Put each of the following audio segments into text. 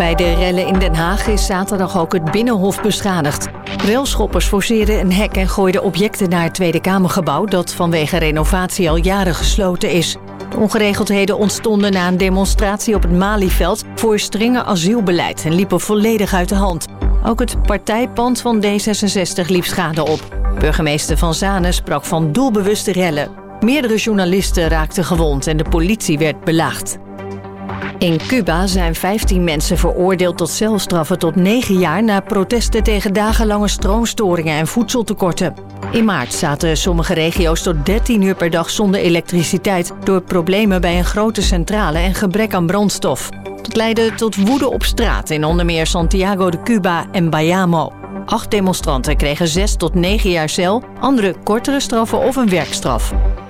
Bij de rellen in Den Haag is zaterdag ook het Binnenhof beschadigd. Railschoppers forceerden een hek en gooiden objecten naar het Tweede Kamergebouw dat vanwege renovatie al jaren gesloten is. De ongeregeldheden ontstonden na een demonstratie op het Malieveld voor strenger asielbeleid en liepen volledig uit de hand. Ook het partijpand van D66 liep schade op. Burgemeester Van Zanen sprak van doelbewuste rellen. Meerdere journalisten raakten gewond en de politie werd belaagd. In Cuba zijn 15 mensen veroordeeld tot celstraffen tot 9 jaar... na protesten tegen dagenlange stroomstoringen en voedseltekorten. In maart zaten sommige regio's tot 13 uur per dag zonder elektriciteit... door problemen bij een grote centrale en gebrek aan brandstof. Dat leidde tot woede op straat in onder meer Santiago de Cuba en Bayamo. 8 demonstranten kregen 6 tot 9 jaar cel, andere kortere straffen of een werkstraf.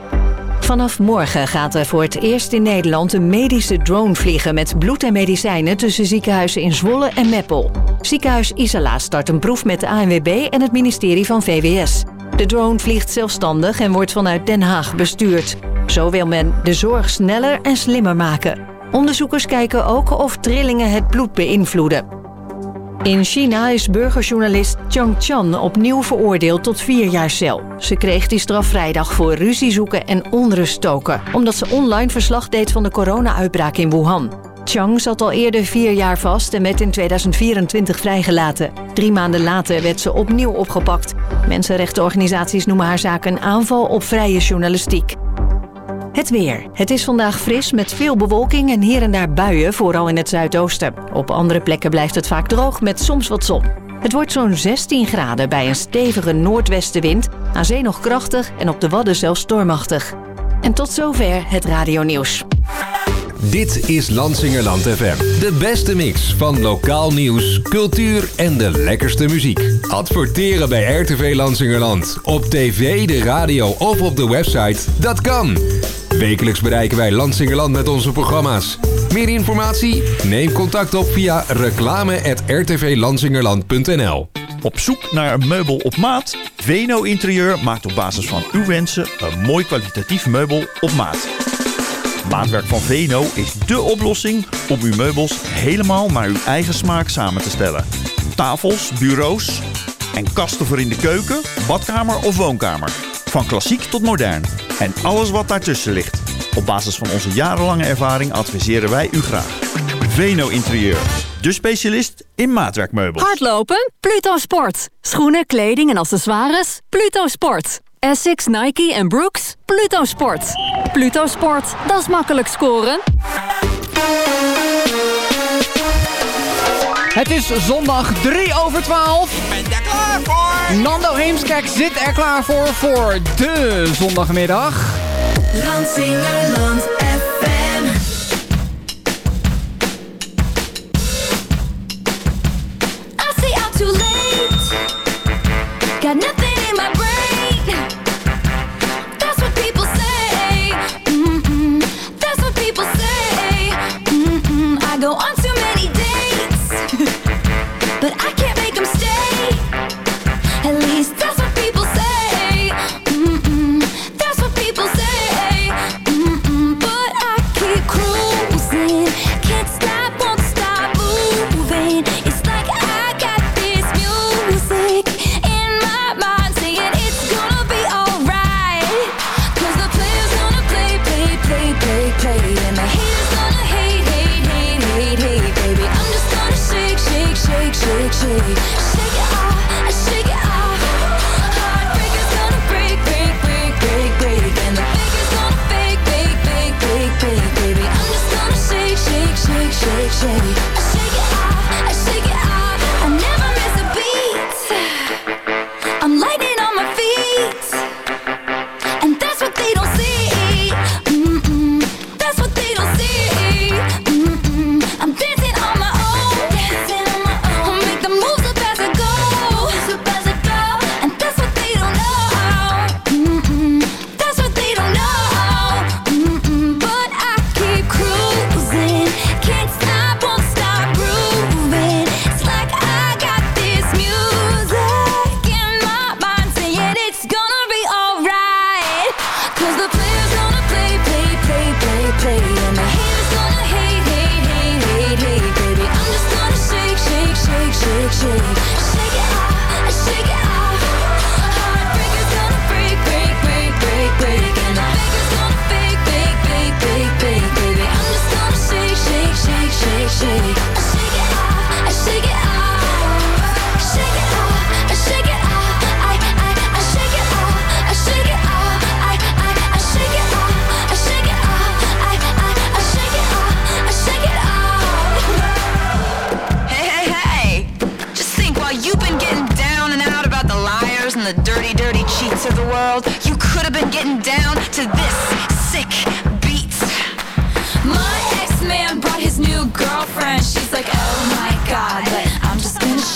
Vanaf morgen gaat er voor het eerst in Nederland een medische drone vliegen met bloed en medicijnen tussen ziekenhuizen in Zwolle en Meppel. Ziekenhuis Isala start een proef met de ANWB en het ministerie van VWS. De drone vliegt zelfstandig en wordt vanuit Den Haag bestuurd. Zo wil men de zorg sneller en slimmer maken. Onderzoekers kijken ook of trillingen het bloed beïnvloeden. In China is burgerjournalist Chang Chan opnieuw veroordeeld tot 4 jaar cel. Ze kreeg die straf vrijdag voor ruzie zoeken en onrust stoken, omdat ze online verslag deed van de corona-uitbraak in Wuhan. Chang zat al eerder 4 jaar vast en werd in 2024 vrijgelaten. 3 maanden later werd ze opnieuw opgepakt. Mensenrechtenorganisaties noemen haar zaak een aanval op vrije journalistiek. Het weer. Het is vandaag fris met veel bewolking en hier en daar buien, vooral in het zuidoosten. Op andere plekken blijft het vaak droog met soms wat zon. Het wordt zo'n 16 graden bij een stevige noordwestenwind, aan zee nog krachtig en op de Wadden zelfs stormachtig. En tot zover het radionieuws. Dit is Lansingerland FM. De beste mix van lokaal nieuws, cultuur en de lekkerste muziek. Adverteren bij RTV Lansingerland. Op tv, de radio of op de website. Dat kan. Wekelijks bereiken wij Lansingerland met onze programma's. Meer informatie? Neem contact op via reclame@rtvlansingerland.nl. Op zoek naar een meubel op maat? Veno Interieur maakt op basis van uw wensen een mooi kwalitatief meubel op maat. Maatwerk van Veno is dé oplossing om uw meubels helemaal naar uw eigen smaak samen te stellen. Tafels, bureaus en kasten voor in de keuken, badkamer of woonkamer. Van klassiek tot modern. En alles wat daartussen ligt. Op basis van onze jarenlange ervaring adviseren wij u graag. Veno Interieur. De specialist in maatwerkmeubels. Hardlopen? Pluto Sport. Schoenen, kleding en accessoires? Pluto Sport. Essex, Nike en Brooks? Pluto Sport. Pluto Sport, dat is makkelijk scoren. Het is zondag 3:03. Ben je klaar voor? Nando Heemskerk zit er klaar voor de zondagmiddag. Lansingerland FM. I stay out too late. Got nothing in my brain. That's what people say. That's what people say. I go on too many dates. But I can't make them stay. At least that's what people say. That's what people say. But I keep cruising. Can't stop, won't stop moving. It's like I got this music in my mind saying it's gonna be alright. 'Cause the player's gonna play, play, play, play, play. And the haters gonna hate, hate, hate, hate, hate. Baby, I'm just gonna shake, shake.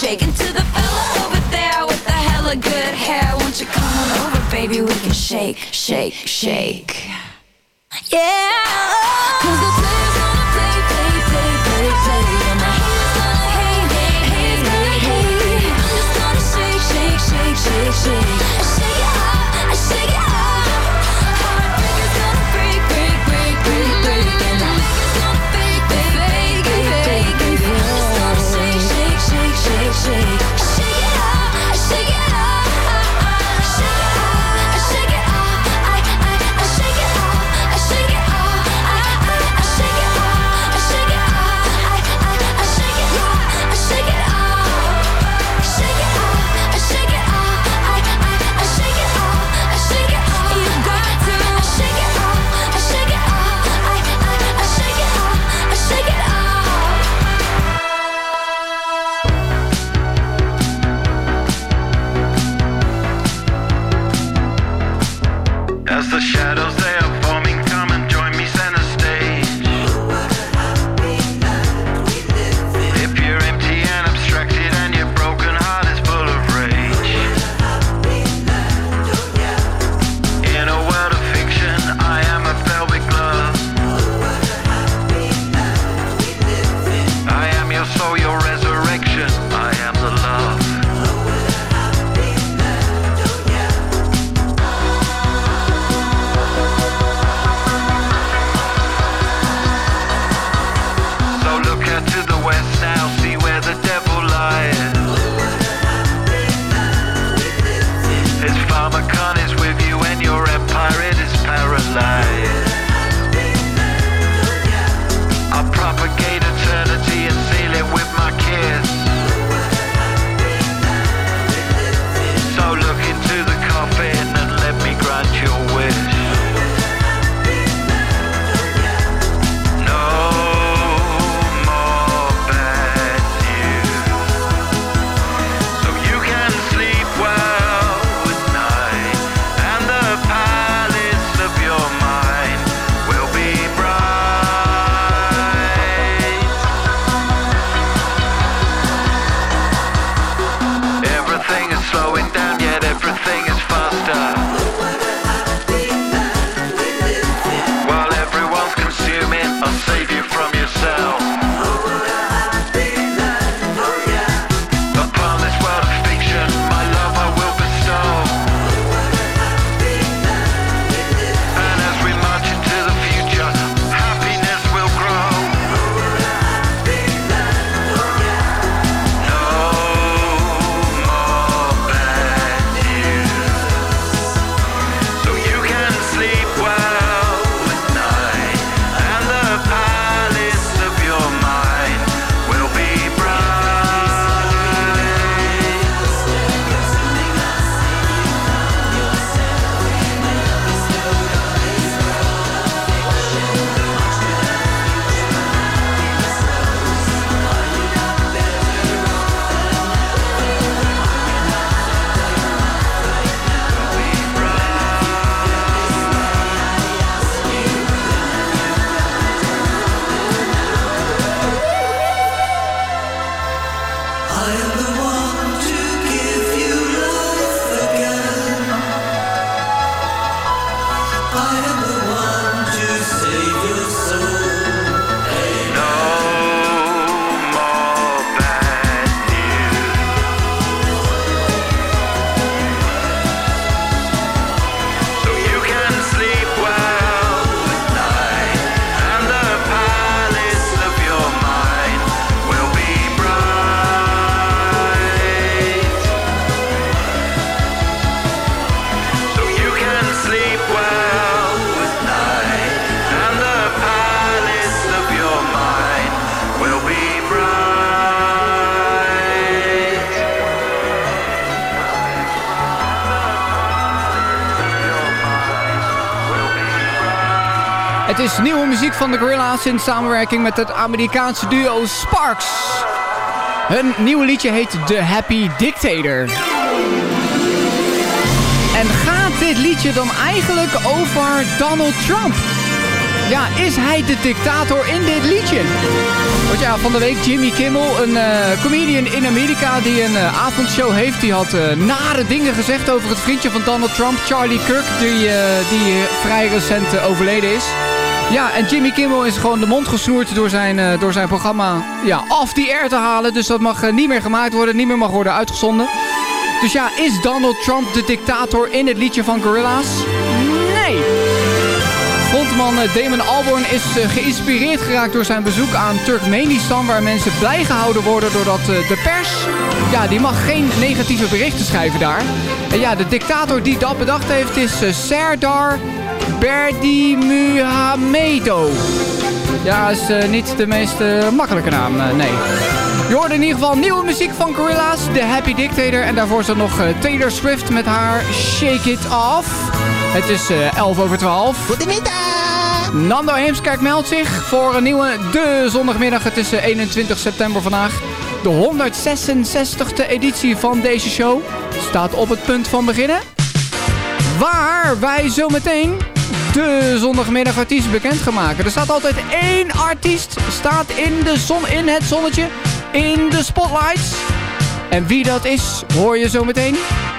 shaking to the fella over there with the hella good hair. Won't you come on over, baby? We can shake, shake, shake. Yeah, 'cause the players gonna play, play, play, play, play, and the haters gonna hate, hate, hate, hate, hate. I'm just gonna shake, shake, shake, shake, shake. I shake it off, I shake it off. Heartbreakers gonna break, break, break, break, break, and the fakers gonna fake, fake, fake, fake, fake. I'm just gonna shake, shake, shake, shake, shake. I shake it off, I shake it off. I shake it off, I shake it off. I shake it off, I shake it off. I shake it off, I shake it off. I shake it off, I shake it off. Shake it off, I shake it off. I shake it off, I shake it off. You got to shake it off, I shake it off. I shake it off, I shake it off. As the shadows they are forming, come and join me center stage. If you're empty and abstracted and your broken heart is full of rage, in a world of fiction, I am a velvet glove. I am your soul, your resurrection. I am the love. So look out to the west now, see where the devil lies. His pharmacon is with you and your empire it is paralyzed. I'll propagate eternity and seal it with my kiss. So look into the coffin and let me grant your wish. No more bad news. So you can sleep well at night, and the palace of your mind will be bright. Everything is slowing down, yet everything is faster. While everyone's consuming, I'll save you from yourself. Upon this world of fiction, my love I will bestow. And as we march into the future, happiness will grow. No more bad news. So you can sleep well at night, and the palace of your mind will be bright. No more bad news. So you can sleep well at night, and the palace of your mind will be bright. So you can sleep well at night, and the palace of your mind will be bright. Het is nieuwe muziek van de Gorillaz in samenwerking met het Amerikaanse duo Sparks. Hun nieuwe liedje heet The Happy Dictator. En gaat dit liedje dan eigenlijk over Donald Trump? Ja, is hij de dictator in dit liedje? Want ja, van de week Jimmy Kimmel, een comedian in Amerika die een avondshow heeft. Die had nare dingen gezegd over het vriendje van Donald Trump, Charlie Kirk, die vrij recent overleden is. Ja, en Jimmy Kimmel is gewoon de mond gesnoerd door zijn programma off the air te halen. Dus dat mag niet meer gemaakt worden, niet meer mag worden uitgezonden. Dus ja, is Donald Trump de dictator in het liedje van Gorillaz? Nee. Frontman Damon Albarn is geïnspireerd geraakt door zijn bezoek aan Turkmenistan, waar mensen blij gehouden worden doordat de pers, die mag geen negatieve berichten schrijven daar. En ja, de dictator die dat bedacht heeft is Serdar Berdimuhamedow. Ja, is niet de meest makkelijke naam, nee. Je hoorde in ieder geval nieuwe muziek van Gorillaz, The Happy Dictator. En daarvoor is er nog Taylor Swift met haar Shake It Off. Het is 11:12. Goedemiddag! Nando Heemskerk meldt zich voor een nieuwe De Zondagmiddag. Het is 21 september vandaag. De 166e editie van deze show staat op het punt van beginnen. Waar wij zometeen de zondagmiddagartiest bekend gaan maken. Er staat altijd één artiest staat in het zonnetje, in de spotlights. En wie dat is, hoor je zometeen.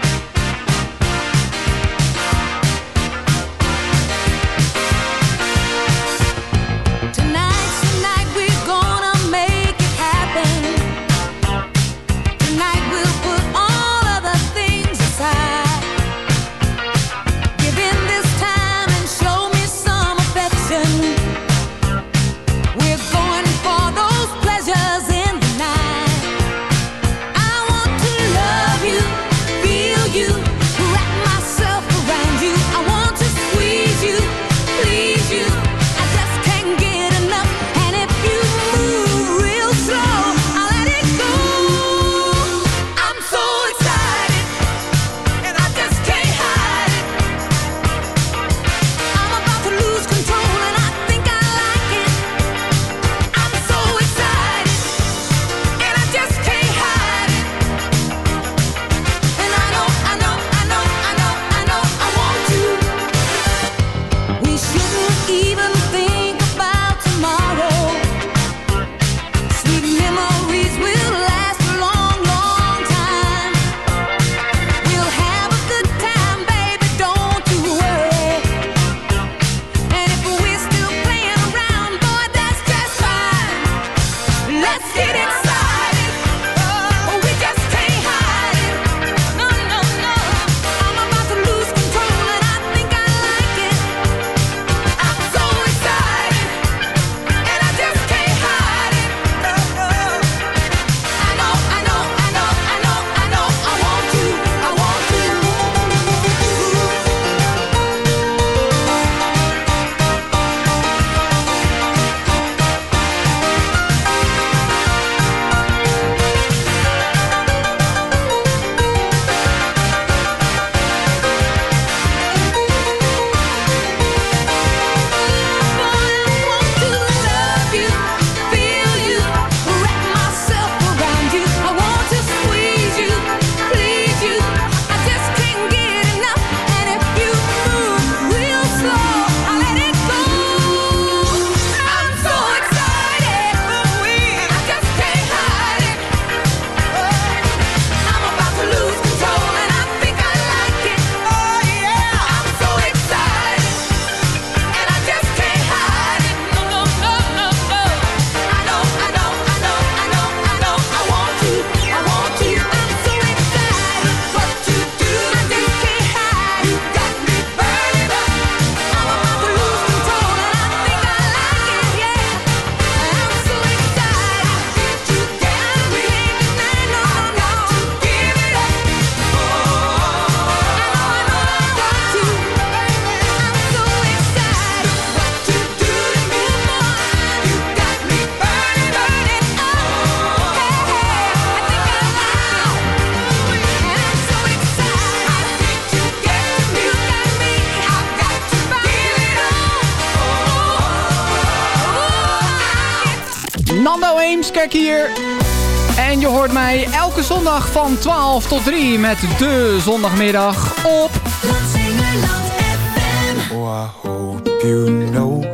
Nando Heemskerk hier. En je hoort mij elke zondag van 12 tot 3 met de zondagmiddag op Oh, I hope you know I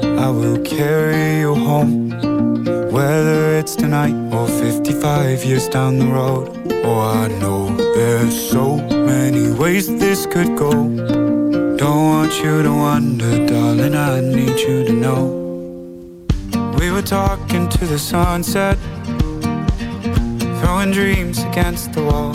will carry you home. Whether it's tonight or 55 years down the road. Oh, I know there's so many ways this could go. Don't want you to wonder, darling, I need you to know. We were talking to the sunset, throwing dreams against the wall.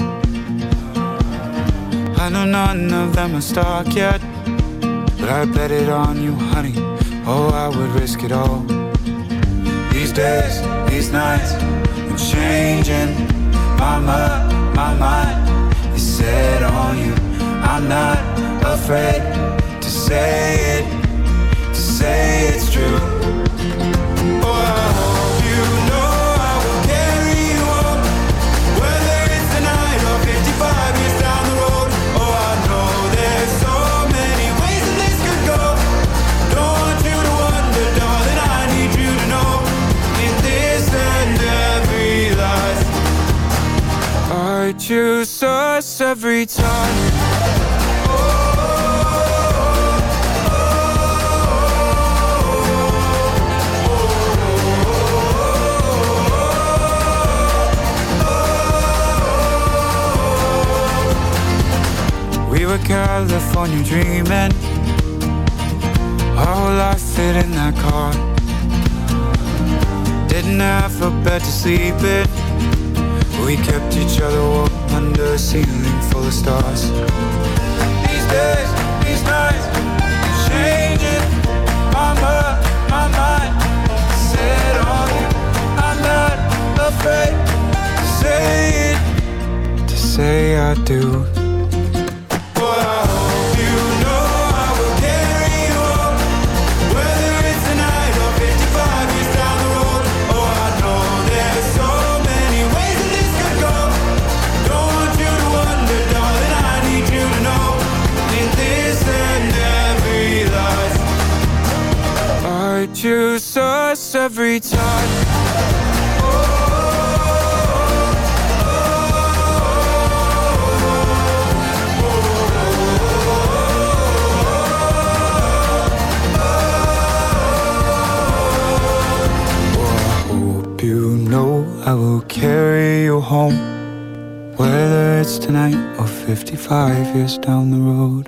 I know none of them are stuck yet, but I bet it on you, honey. Oh, I would risk it all. These days, these nights, I'm changing. My mind is set on you. I'm not afraid to say it's true. Oh, I hope you know I will carry you home. Whether it's tonight or 55 years down the road. Oh, I know there's so many ways that this could go. Don't want you to wonder, darling, I need you to know. In this and every life, I choose us every time. We were California dreaming, our whole life fit in that car. Didn't have a bed to sleep in, we kept each other warm under a ceiling full of stars. These days, these nights, changing. My mind set on you. I'm not afraid to say it, to say I do. Choose us every time. I will carry you home. Whether it's tonight or 55 years down the road.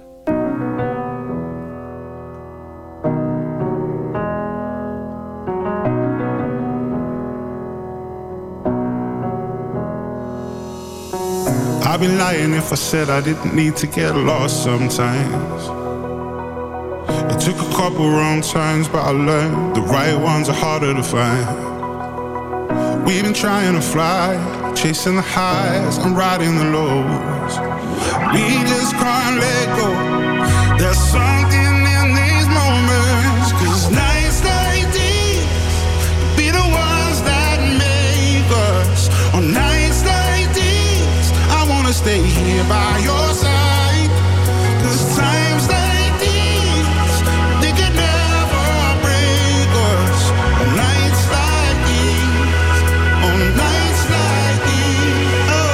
I'd be lying if I said I didn't need to get lost sometimes. It took a couple wrong turns, but I learned the right ones are harder to find. We've been trying to fly, chasing the highs and riding the lows. We just can't let go. There's something in these moments, 'cause nights like these be the ones that make us. On nights like these, I wanna stay here by your side. 'Cause times like these, they can never break us. On nights like these, on nights like these, oh.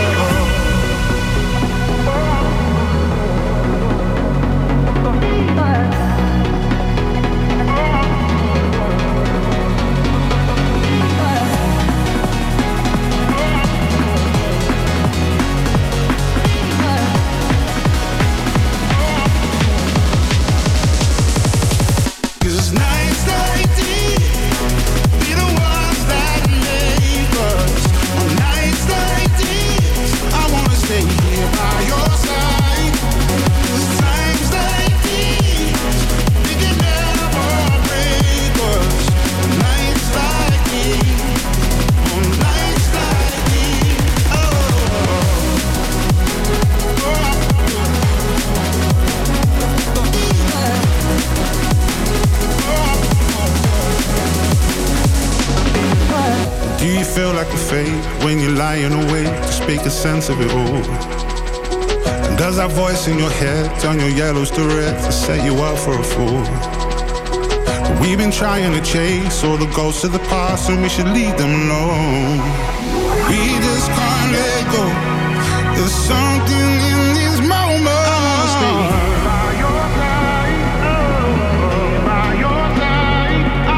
Feel like a fate when you're lying awake, just make a sense of it all. And does that voice in your head turn your yellows to red to set you up for a fool? But we've been trying to chase all the ghosts of the past, and we should leave them alone. We just can't let go. There's something in these moments. I wanna stay here by your side, by your side. I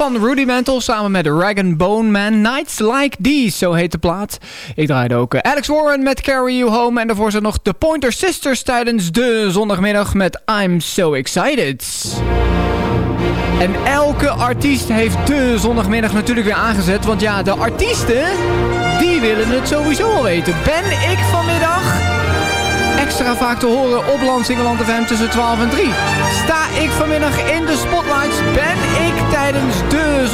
van Rudimental samen met Rag & Bone Man. Nights Like These, zo heet de plaat. Ik draaide ook Alex Warren met Carry You Home. En daarvoor zijn nog de Pointer Sisters tijdens de zondagmiddag met I'm So Excited. En elke artiest heeft de zondagmiddag natuurlijk weer aangezet. Want ja, de artiesten, die willen het sowieso al weten. Ben ik vanmiddag extra vaak te horen op Lansingerland FM tussen 12 en 3. Sta ik vanmiddag in de spotlights, ben ik tijdens de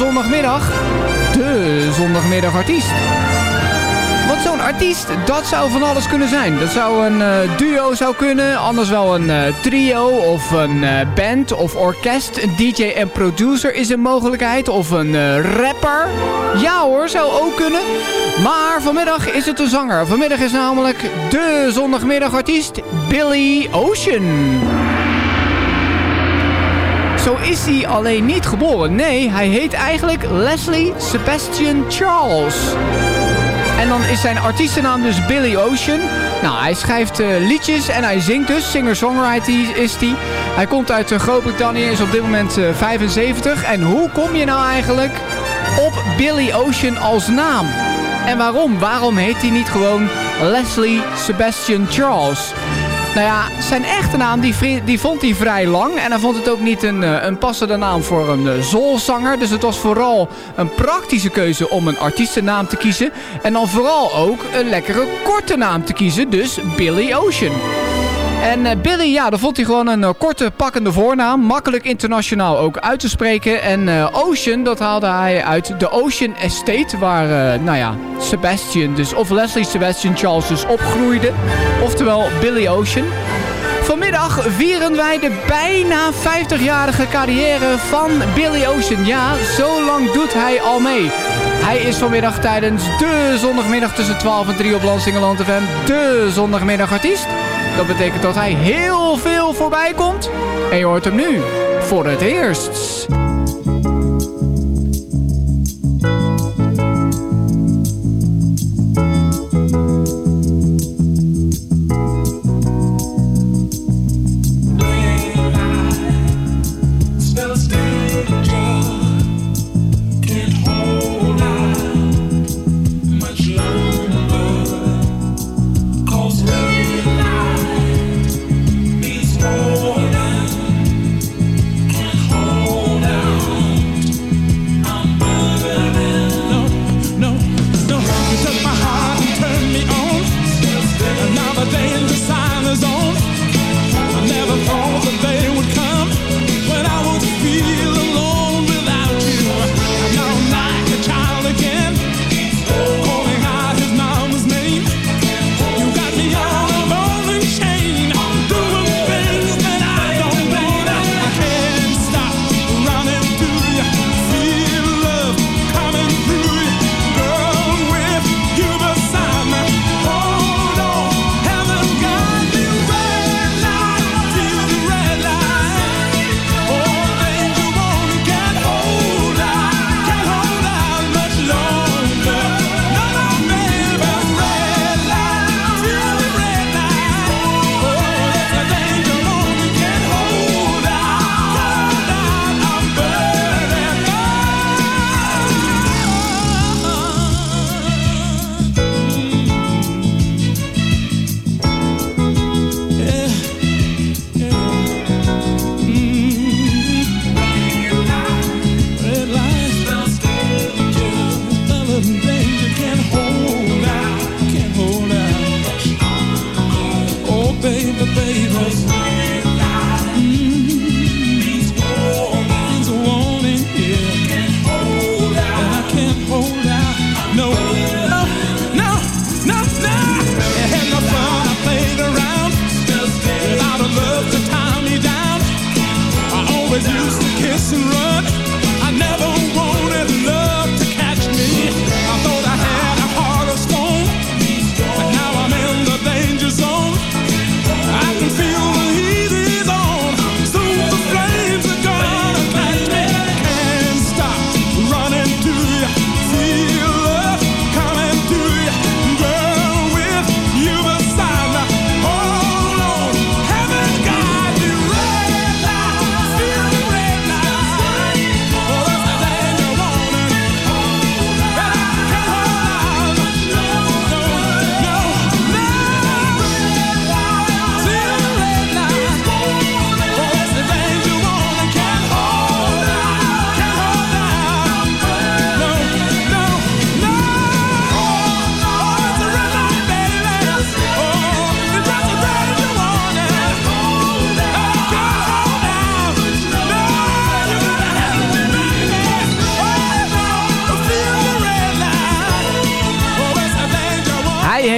zondagmiddagartiest. Want zo'n artiest, dat zou van alles kunnen zijn. Dat zou een duo zou kunnen, anders wel een trio of een band of orkest. Een DJ en producer is een mogelijkheid. Of een rapper. Ja hoor, zou ook kunnen. Maar vanmiddag is het een zanger. Vanmiddag is namelijk de zondagmiddagartiest Billy Ocean. Zo is hij alleen niet geboren. Nee, hij heet eigenlijk Leslie Sebastian Charles. En dan is zijn artiestennaam dus Billy Ocean. Nou, hij schrijft liedjes en hij zingt dus. Singer-songwriter is hij. Hij komt uit Groot-Brittannië, is op dit moment 75. En hoe kom je nou eigenlijk op Billy Ocean als naam? En waarom? Waarom heet hij niet gewoon Leslie Sebastian Charles? Nou ja, zijn echte naam die vond hij vrij lang. En hij vond het ook niet een passende naam voor een soulzanger. Dus het was vooral een praktische keuze om een artiestennaam te kiezen. En dan vooral ook een lekkere korte naam te kiezen. Dus Billy Ocean. En Billy, ja, dan vond hij gewoon een korte pakkende voornaam. Makkelijk internationaal ook uit te spreken. En Ocean, dat haalde hij uit de Ocean Estate. Waar, Sebastian dus, of Leslie Sebastian Charles dus opgroeide. Oftewel Billy Ocean. Vanmiddag vieren wij de bijna 50-jarige carrière van Billy Ocean. Ja, zo lang doet hij al mee. Hij is vanmiddag tijdens de zondagmiddag tussen 12 en 3 op Lansingerland FM de zondagmiddagartiest. Dat betekent dat hij heel veel voorbij komt. En je hoort hem nu voor het eerst. Hold on.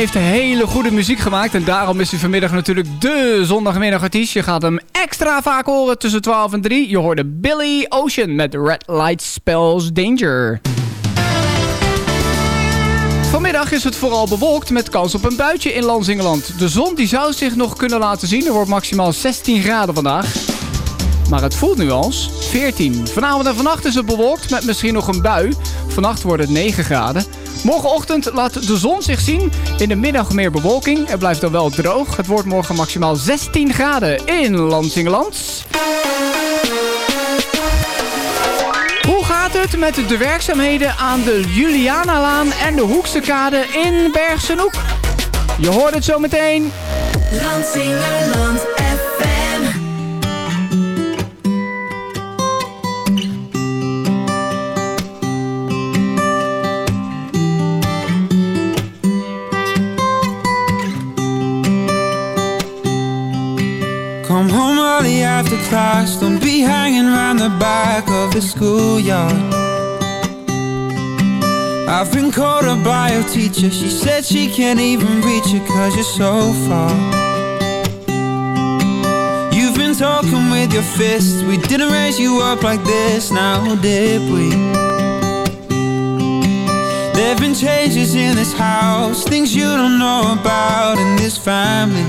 heeft hele goede muziek gemaakt. En daarom is hij vanmiddag natuurlijk de zondagmiddagartiest. Je gaat hem extra vaak horen tussen 12 en 3. Je hoorde Billy Ocean met Red Light Spells Danger. Vanmiddag is het vooral bewolkt met kans op een buitje in Lansingerland. De zon die zou zich nog kunnen laten zien. Er wordt maximaal 16 graden vandaag. Maar het voelt nu als 14. Vanavond en vannacht is het bewolkt met misschien nog een bui. Vannacht wordt het 9 graden. Morgenochtend laat de zon zich zien. In de middag meer bewolking. Het blijft dan wel droog. Het wordt morgen maximaal 16 graden in Lansingerland. Hoe gaat het met de werkzaamheden aan de Julianalaan en de Hoeksterkade in Bergsenhoek? Je hoort het zo meteen. Lansingerland FM. Come home early after class. Don't be hanging around the back of the schoolyard. I've been called up by your teacher. She said she can't even reach you 'cause you're so far. You've been talking with your fists. We didn't raise you up like this, now did we? There've been changes in this house, things you don't know about in this family.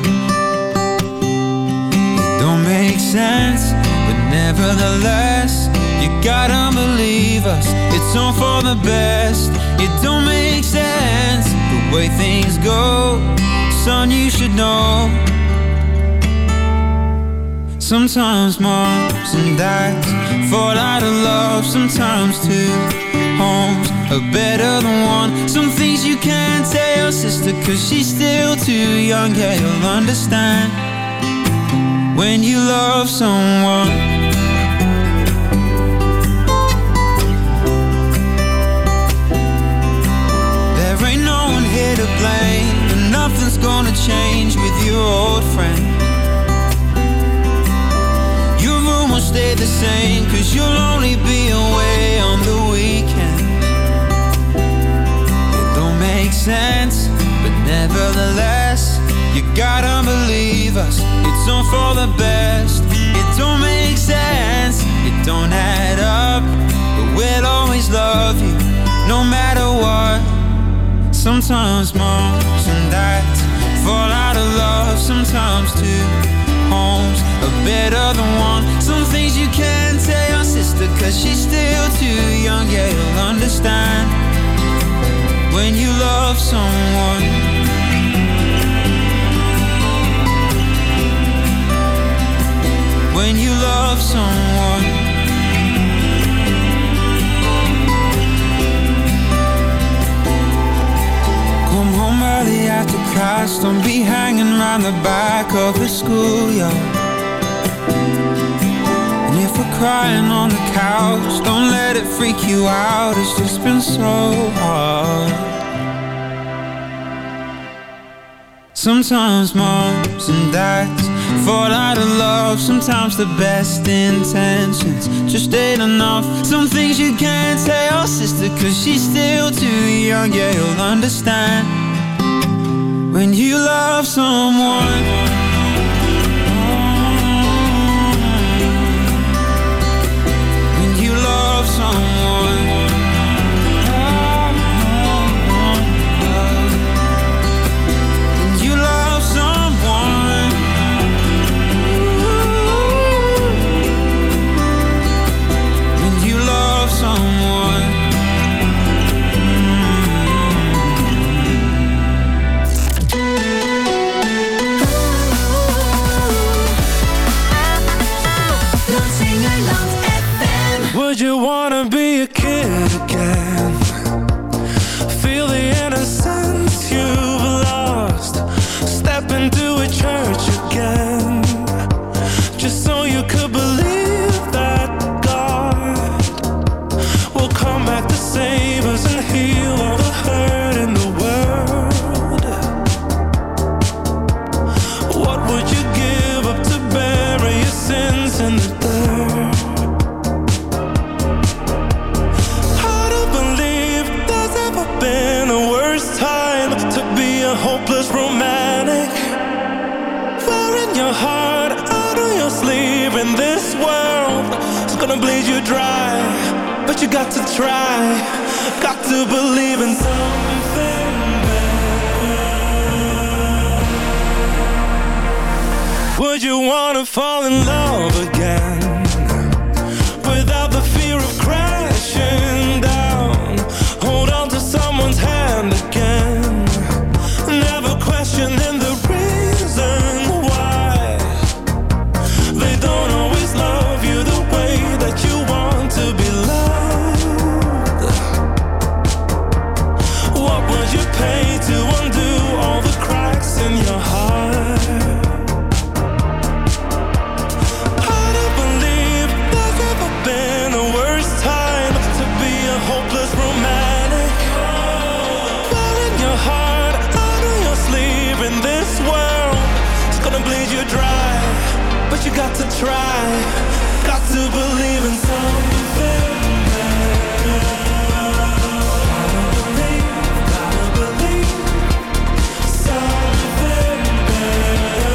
Don't make sense, but nevertheless, you gotta believe us, it's all for the best. It don't make sense, the way things go, son, you should know. Sometimes moms and dads fall out of love, sometimes two homes are better than one. Some things you can't tell your sister 'cause she's still too young, yeah, you'll understand when you love someone. There ain't no one here to blame, and nothing's gonna change with your old friend. Your room will stay the same 'cause you'll only be away on the weekend. It don't make sense, but nevertheless, you gotta believe us, it's all for the best. It don't make sense, it don't add up, but we'll always love you, no matter what. Sometimes moms and dads fall out of love, sometimes two homes are better than one. Some things you can't tell your sister 'cause she's still too young, yeah, you'll understand when you love someone. When you love someone. Come home early after class. Don't be hanging around the back of the schoolyard. And if we're crying on the couch, don't let it freak you out. It's just been so hard. Sometimes moms and dads fall out of love, sometimes the best intentions just ain't enough. Some things you can't tell your sister 'cause she's still too young, yeah, you'll understand when you love someone. When you love someone. Would you wanna be but you got to try. Got to believe in something better. Would you wanna fall in love again without the fear of crashing down? Hold on to someone's hand again, never questioning the reason why they don't always love you the way that you want to be loved. What would you pay to undo all the cracks in your heart? Hard to believe there's ever been a worse time to be a hopeless romantic. Falling your heart out of your sleeve in this world, it's gonna bleed you dry, but you got to try. Got to believe in something better. Gotta believe something better.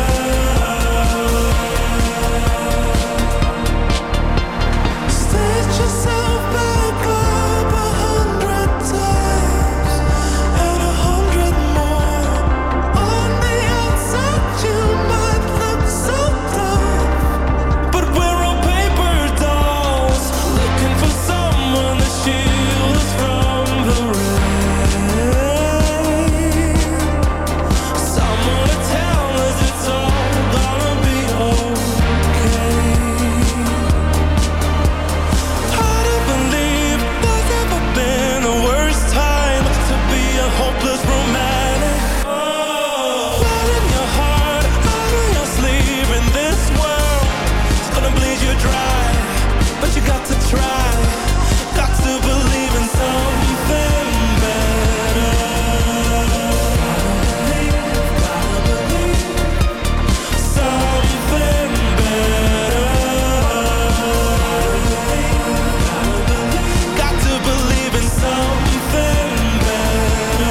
Stitch yourself back up 100 times and 100 more. On the outside you might look so tough, but we're all paper dolls, looking for someone to shield us from the rain. Someone to tell us it's all gonna be okay. Hard to believe there's ever been a worse time to be a hopeless romantic. Wearing your heart out of your sleeve in this world, it's gonna bleed you dry, but you got to try. Got to believe in something better. Gotta believe something better. Got to believe in something better.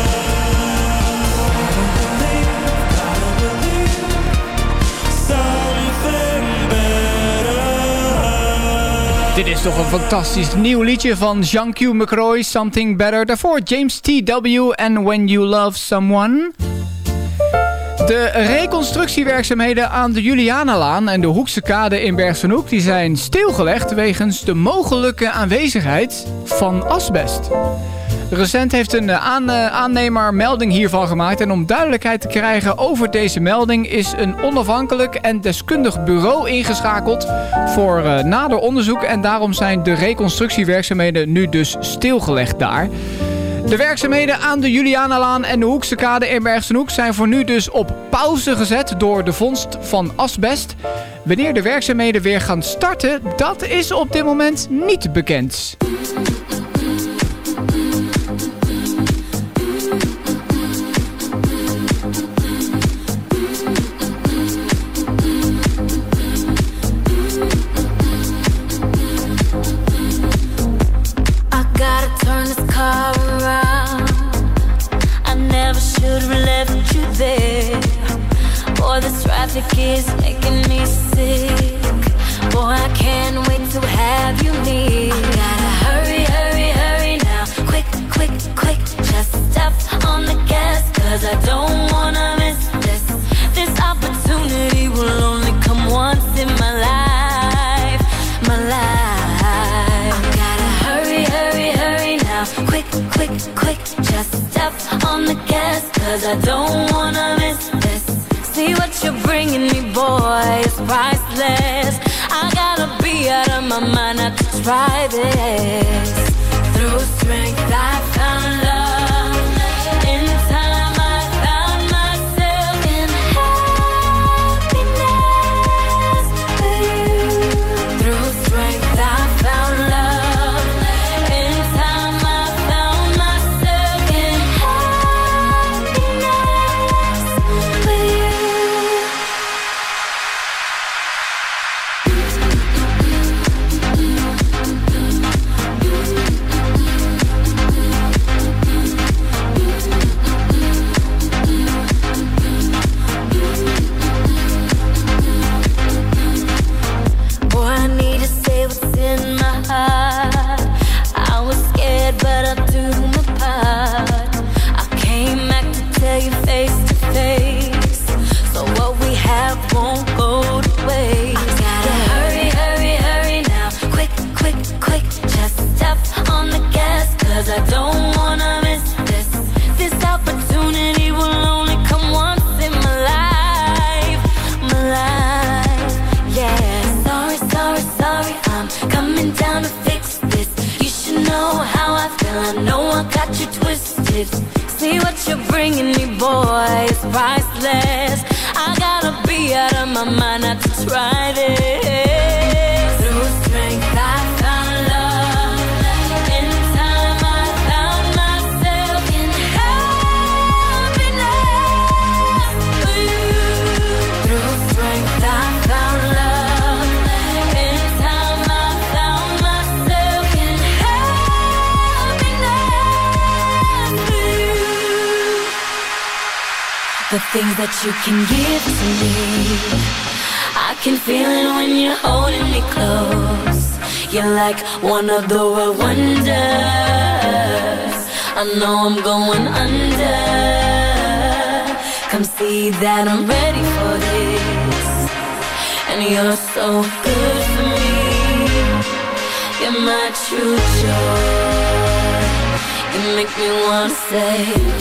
Gotta believe something better. Dit is toch een fantastisch nieuw liedje van Jean-Q McRoy, Something Better. Daarvoor James T.W. en When You Love Someone. De reconstructiewerkzaamheden aan de Julianalaan en de Hoekse Kade in Bergsenoek die zijn stilgelegd wegens de mogelijke aanwezigheid van asbest. Recent heeft een aannemer melding hiervan gemaakt en om duidelijkheid te krijgen over deze melding is een onafhankelijk en deskundig bureau ingeschakeld voor nader onderzoek en daarom zijn de reconstructiewerkzaamheden nu dus stilgelegd daar. De werkzaamheden aan de Julianalaan en de Hoekse Kade in Bergsenoek zijn voor nu dus op pauze gezet door de vondst van asbest. Wanneer de werkzaamheden weer gaan starten, dat is op dit moment niet bekend. I gotta turn this car around. I never should have left you there. Boy, this traffic is making me sick. Boy, I can't wait to have you near. I gotta hurry, hurry, hurry now. Quick, quick, quick. Just step on the gas, 'cause I don't wanna miss this. This opportunity will only come once in my life. My life. I gotta hurry, hurry, hurry now. Quick, quick, quick. Just step on the gas, 'cause I don't wanna miss this. See what you're bringing me, boy, it's priceless. I gotta be out of my mind not to try this. Through strength I found love. In time I found myself in happiness with you. Through strength I found love. In time I found myself in happiness with you. you twisted. See what you're bringing me, boy, it's priceless. I gotta be out of my mind not to try this. Through strength I found love. In time I found myself in happiness with you. Through strength I found love. In time I found myself in happiness with you. The things that you can give to me, I can feel it when you're holding me close. You're like one of the world wonders. I know I'm going under. Come see that I'm ready for this. And you're so good for me. You're my true joy. You make me wanna say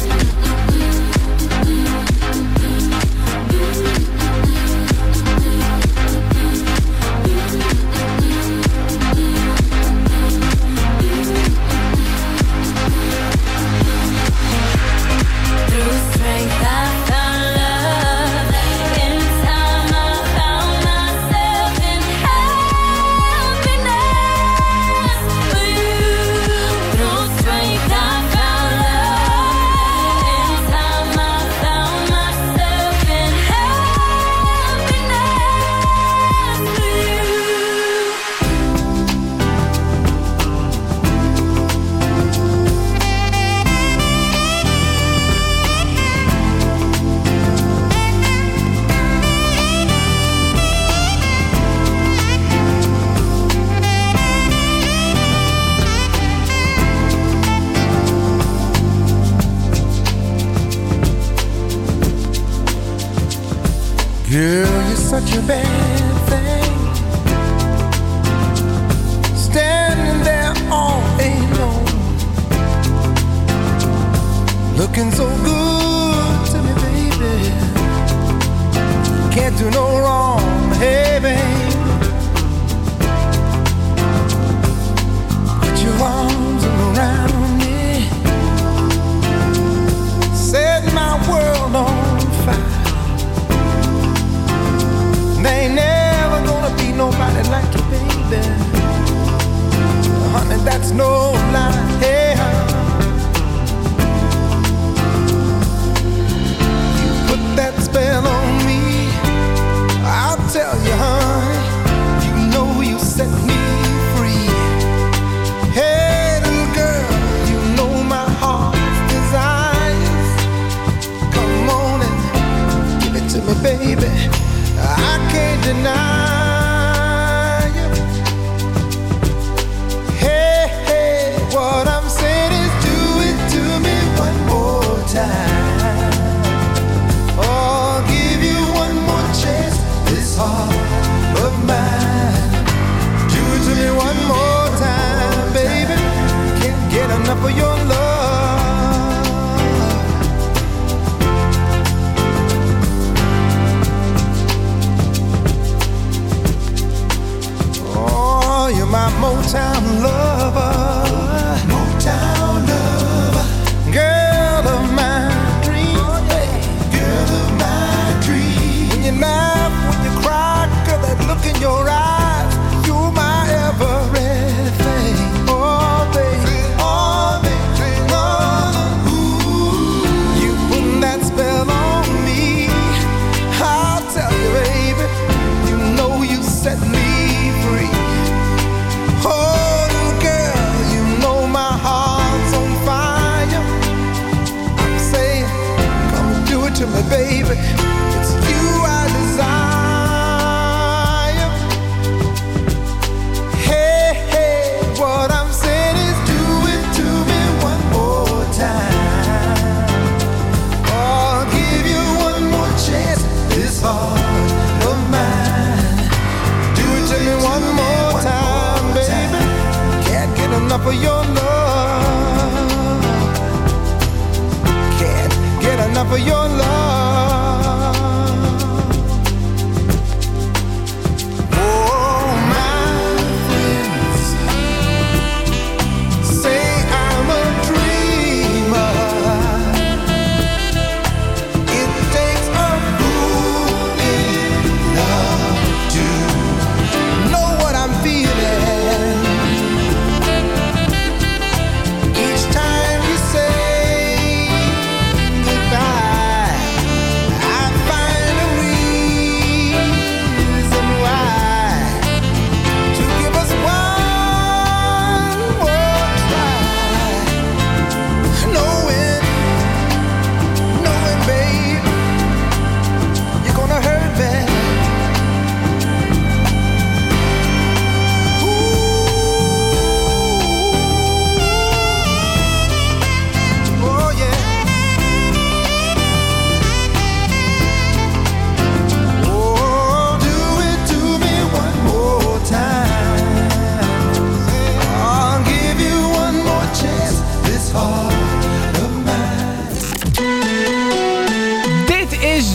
Girl, you're such a bad thing, standing there all alone, looking so good to me, baby. Can't do no wrong, hey, babe. Put your arms around me, set my world on fire. There ain't never gonna be nobody like you, baby. Honey, that's no lie. Hey, you put that spell on me. I'll tell you, honey, you know you set me free. Hey, little girl, you know my heart's desires. Come on and give it to me, baby. I can't deny you. Hey, hey, what I'm saying is do it to me one more time. Oh, give you one more chance, this heart of mine. Do it to me one more time, baby. Can't get enough of your love. You're my Motown lover, Motown lover, girl of my dreams, hey. Girl of my dreams. When you laugh, when you cry, girl, that look in your eyes, you're my everything. Oh, baby, oh, baby, oh, ooh. You put that spell on me. I'll tell you, baby, you know you set me free. Oh, little girl, you know my heart's on fire. I'm saying, come do it to me, baby. It's you I desire. Hey, hey, what I'm saying is do it to me one more time. Oh, I'll give you one more chance, this heart of mine. Do it to me one more time. Enough of your love. Can't get enough of your love. Oh, my friends say I'm a dream.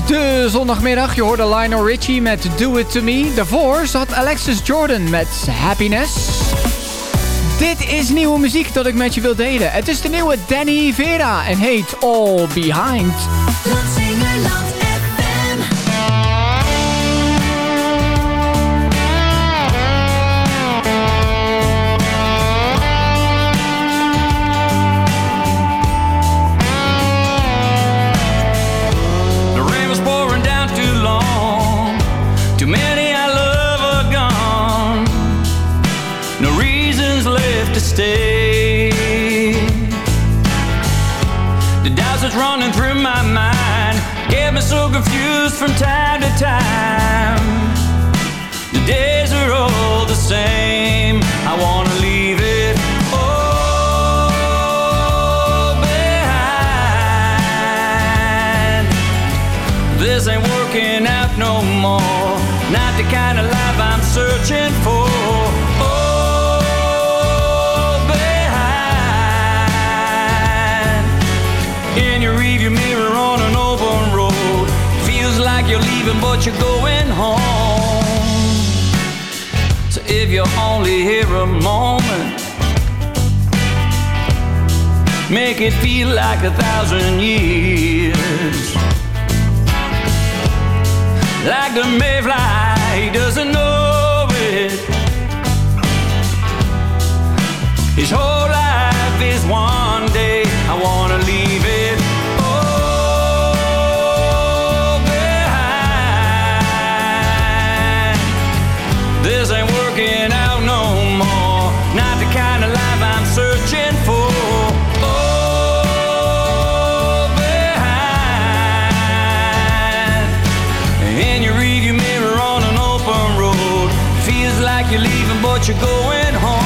De zondagmiddag, je hoorde Lionel Richie met Do It To Me. Daarvoor zat Alexis Jordan met Happiness. Dit is nieuwe muziek dat ik met je wil delen. Het is de nieuwe Danny Vera en heet All Behind. Lansingerland FM. The rain was pouring down too long. Too many I love are gone. No reasons left to stay. The doubts that's running through my mind get me so confused from time to time. The days are all the same. I wanna leave it all behind. This ain't working out no more. Not the kind of life I'm searching for. All behind. In your rearview mirror on an open road. Feels like you're leaving but you're going home. So if you're only here a moment, make it feel like 1,000 years. Like the mayfly, he doesn't know it. His whole life is one day. I wanna leave it all behind. This ain't working out no more. Not the kind of life I'm searching for. All behind. In your rearview mirror on an open road. Feels like you're leaving but you're going home.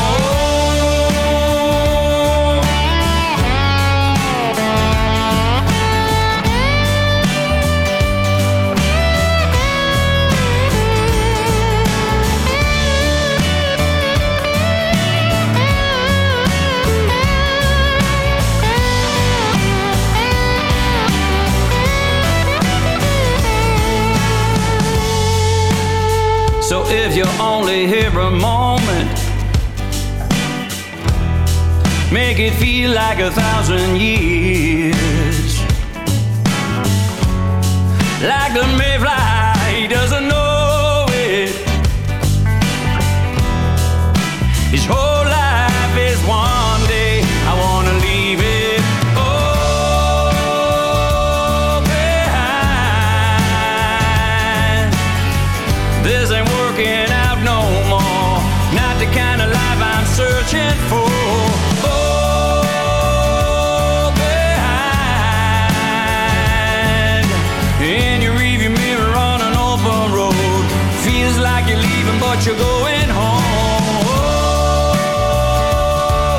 So if you're only here a moment, make it feel like 1,000 years. Like the mayfly, he doesn't know it. His whole life is one day. I wanna leave it all behind. This ain't working out no more. Not the kind of life I'm searching for. All behind. In your rearview mirror on an open road. Feels like you're leaving but you're going home. All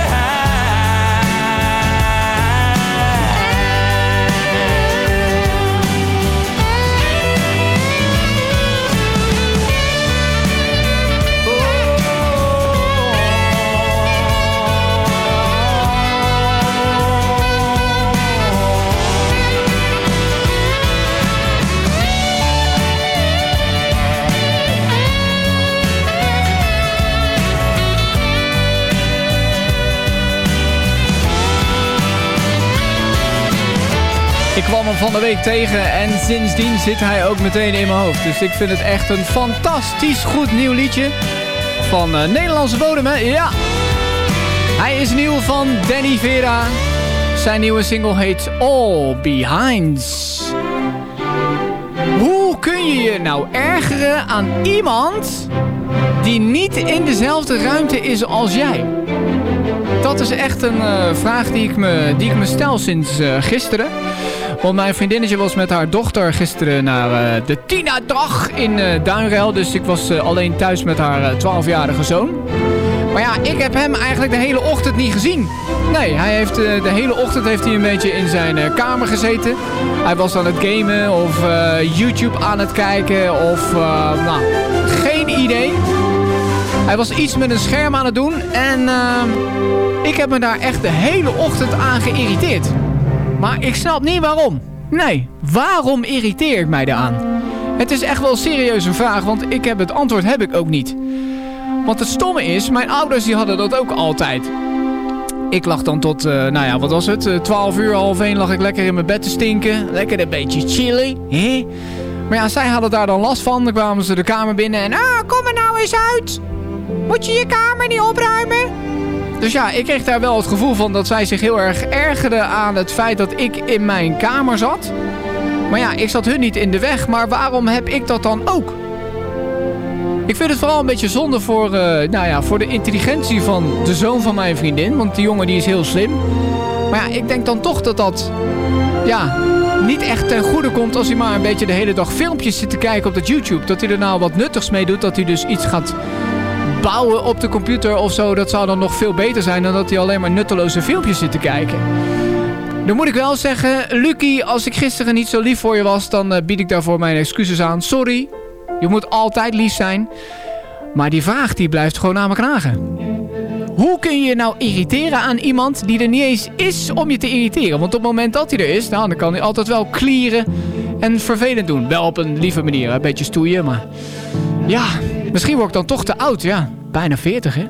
Ik kwam hem van de week tegen en sindsdien zit hij ook meteen in mijn hoofd. Dus ik vind het echt een fantastisch goed nieuw liedje. Van Nederlandse bodem, hè? Ja! Hij is nieuw van Danny Vera. Zijn nieuwe single heet All Behinds. Hoe kun je je nou ergeren aan iemand die niet in dezelfde ruimte is als jij? Dat is echt een vraag die ik me stel sinds gisteren. Want mijn vriendinnetje was met haar dochter gisteren naar de Tina-dag in Duinrel. Dus ik was alleen thuis met haar 12-jarige zoon. Maar ja, ik heb hem eigenlijk de hele ochtend niet gezien. Nee, hij heeft, de hele ochtend heeft hij een beetje in zijn kamer gezeten. Hij was aan het gamen of YouTube aan het kijken of nou, geen idee. Hij was iets met een scherm aan het doen en ik heb me daar echt de hele ochtend aan geïrriteerd. Maar ik snap niet waarom. Nee, waarom irriteer ik mij daaraan? Het is echt wel serieus een vraag, want het antwoord heb ik ook niet. Want het stomme is, mijn ouders die hadden dat ook altijd. Ik lag dan tot, 12 uur, 12:30 lag ik lekker in mijn bed te stinken. Lekker een beetje chillen. Hè? Maar ja, zij hadden daar dan last van. Dan kwamen ze de kamer binnen en... kom er nou eens uit! Moet je je kamer niet opruimen? Dus ja, ik kreeg daar wel het gevoel van dat zij zich heel erg ergerden aan het feit dat ik in mijn kamer zat. Maar ja, ik zat hun niet in de weg. Maar waarom heb ik dat dan ook? Ik vind het vooral een beetje zonde voor de intelligentie van de zoon van mijn vriendin. Want die jongen die is heel slim. Maar ja, ik denk dan toch dat niet echt ten goede komt als hij maar een beetje de hele dag filmpjes zit te kijken op dat YouTube. Dat hij er nou wat nuttigs mee doet. Dat hij dus iets gaat bouwen op de computer of zo. Dat zou dan nog veel beter zijn dan dat hij alleen maar nutteloze filmpjes zit te kijken. Dan moet ik wel zeggen, Lucky, als ik gisteren niet zo lief voor je was, dan bied ik daarvoor mijn excuses aan. Sorry, je moet altijd lief zijn. Maar die vraag die blijft gewoon aan me knagen. Hoe kun je je nou irriteren aan iemand die er niet eens is om je te irriteren? Want op het moment dat hij er is, dan kan hij altijd wel klieren en vervelend doen. Wel op een lieve manier, een beetje stoeien, maar... Ja, misschien word ik dan toch te oud, ja. Bijna 40, hè?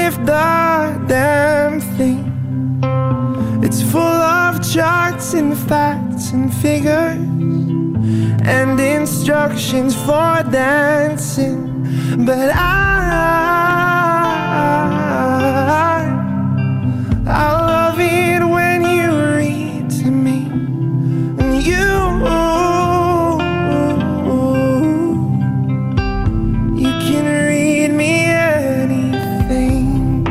lift the damn thing. It's full of charts and facts and figures and instructions for dancing. But I love it when you read to me. And you can read me anything.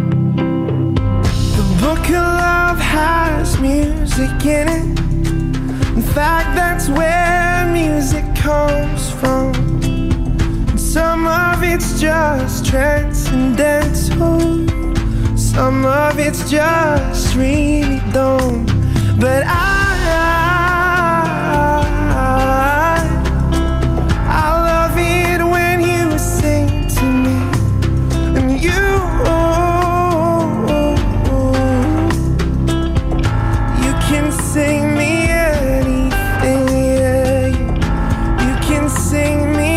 The book of love has music in it. In fact, that's where music comes from. And some of it's just transcendental. Some of it's just really dumb. But I love it when you sing to me. And you can sing me anything, yeah. You can sing me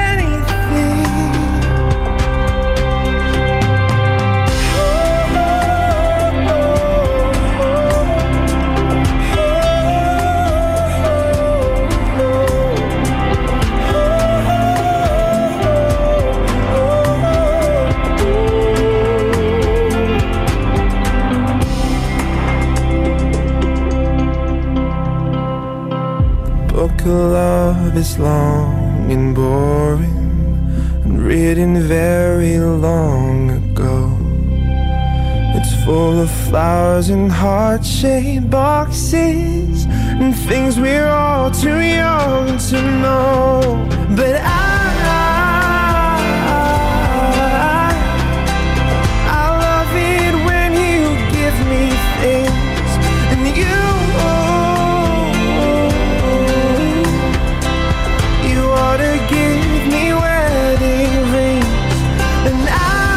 love is long and boring and written very long ago. It's full of flowers and heart-shaped boxes and things we're all too young to know. But I love it when you give me things and you ought to give me wedding rings. And I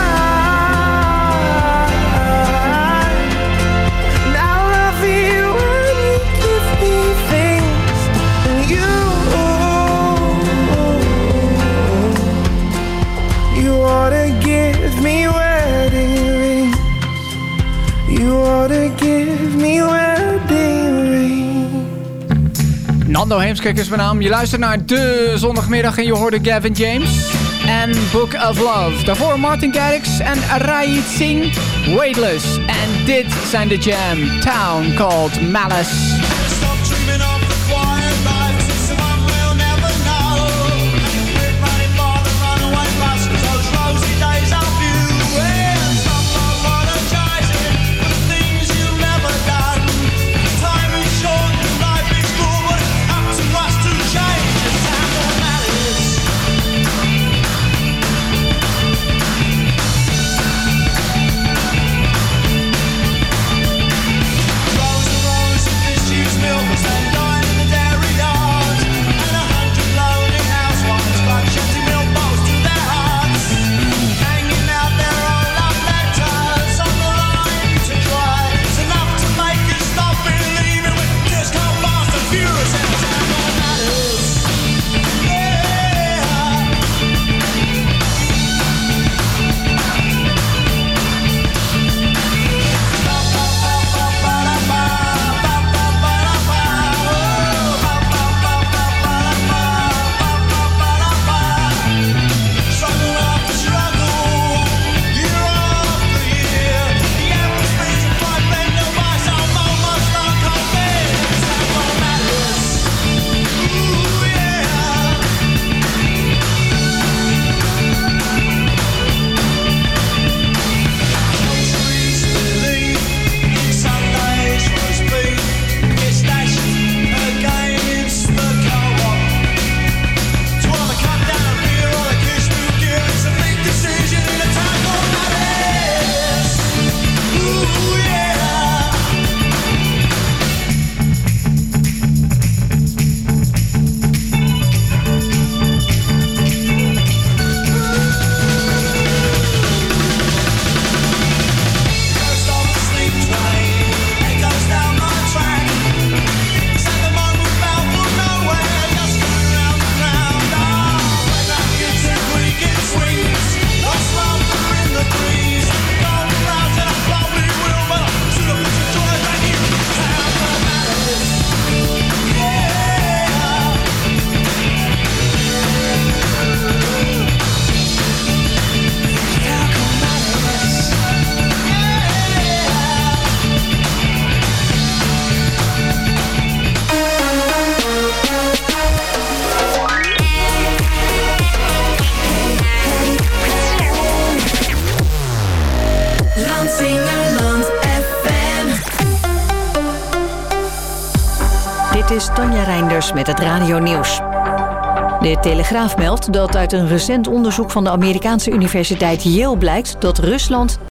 love it when you give me things. And you ought to give me wedding rings. You ought to give me wedding rings. Nando Heemskerk is mijn naam. Je luistert naar De Zondagmiddag en je hoorde Gavin James en Book of Love. Daarvoor Martin Garrix en Arayit Singh, Weightless. En dit zijn de Jam, Town Called Malice. Rose, rose, issues Dit is Tanja Reinders met het radionieuws. De Telegraaf meldt dat uit een recent onderzoek van de Amerikaanse universiteit Yale blijkt dat Rusland